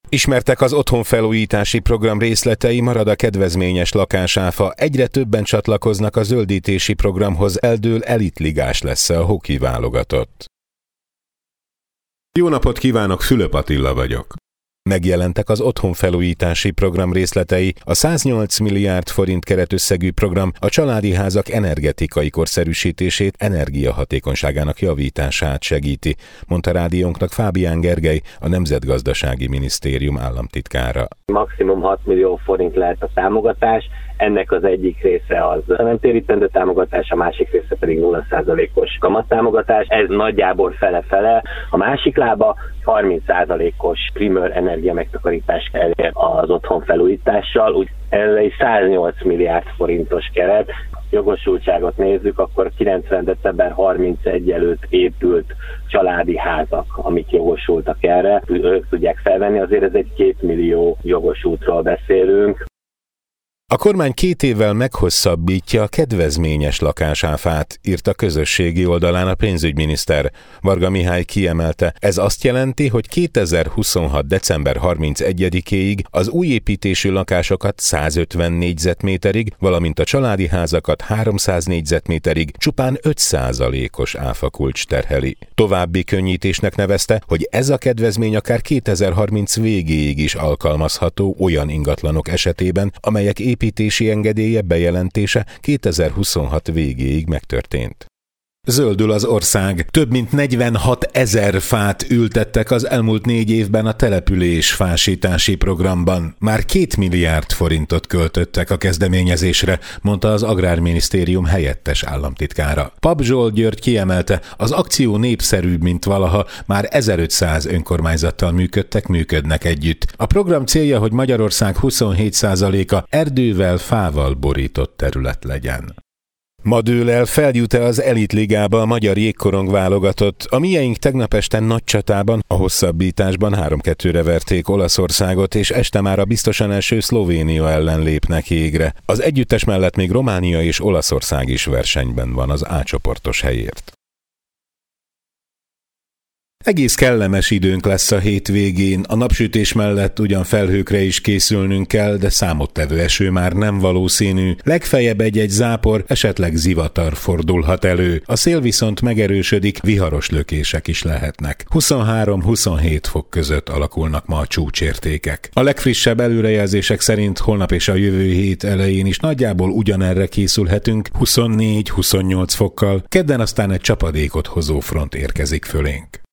Ismertek az otthonfelújítási program részletei, marad a kedvezményes lakásáfa, egyre többen csatlakoznak a zöldítési programhoz, eldől elitligás lesz a hoki válogatott. Jó napot kívánok, Fülöp Attila vagyok. Megjelentek az otthonfelújítási program részletei, a 108 milliárd forint keretösszegű program a családi házak energetikai korszerűsítését, energiahatékonyságának javítását segíti, mondta rádiónknak Fábián Gergely, a Nemzetgazdasági Minisztérium államtitkára. Maximum 6 millió forint lehet a támogatás, ennek az egyik része az nem térítendő támogatás, a másik része pedig 0%-os kamattámogatás, ez nagyjából fele-fele, a másik lába 30%-os primer energia megtakarítás elér az otthon felújítással, úgy ez egy 108 milliárd forintos keret. Jogosultságot nézzük, akkor 90. december 31 előtt épült családi házak, amik jogosultak erre, ők tudják felvenni, azért ez egy 2 millió jogosultról beszélünk. A kormány 2 évvel meghosszabbítja a kedvezményes lakásáfát, írt a közösségi oldalán a pénzügyminiszter. Varga Mihály kiemelte, ez azt jelenti, hogy 2026. december 31-éig az új építésű lakásokat 150 négyzetméterig, valamint a családi házakat 300 négyzetméterig csupán 5%-os áfakulcs terheli. További könnyítésnek nevezte, hogy ez a kedvezmény akár 2030 végéig is alkalmazható olyan ingatlanok esetében, amelyek építési engedélye bejelentése 2026 végéig megtörtént. Zöldül az ország. Több mint 46 000 fát ültettek az elmúlt 4 évben a település fásítási programban. Már 2 milliárd forintot költöttek a kezdeményezésre, mondta az Agrárminisztérium helyettes államtitkára. Papp Zsolt György kiemelte, az akció népszerűbb, mint valaha, már 1500 önkormányzattal működnek együtt. A program célja, hogy Magyarország 27%-a erdővel, fával borított terület legyen. Ma dől el, feljut-e az elitligába a magyar jégkorong válogatott. A mieink tegnap este nagy csatában, a hosszabbításban 3-2-re verték Olaszországot, és este már a biztosan első Szlovénia ellen lépnek jégre. Az együttes mellett még Románia és Olaszország is versenyben van az A csoportos helyért. Egész kellemes időnk lesz a hétvégén, a napsütés mellett ugyan felhőkre is készülnünk kell, de számottevő eső már nem valószínű. Legfeljebb egy-egy zápor, esetleg zivatar fordulhat elő. A szél viszont megerősödik, viharos lökések is lehetnek. 23-27 fok között alakulnak ma a csúcsértékek. A legfrissebb előrejelzések szerint holnap és a jövő hét elején is nagyjából ugyanerre készülhetünk, 24-28 fokkal, kedden aztán egy csapadékot hozó front érkezik fölénk.